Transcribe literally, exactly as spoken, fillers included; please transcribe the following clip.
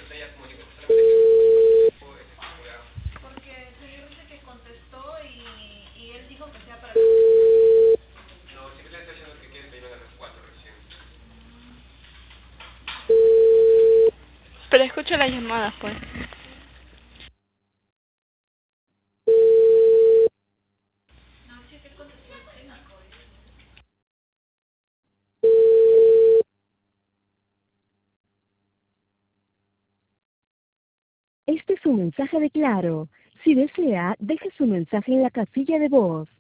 Porque seguro dice que contestó y, y él dijo que sea para... Pero escucho las llamadas, pues. No, sí que contestó el técnico. Este es un mensaje de Claro. Si desea, deje su mensaje en la casilla de voz.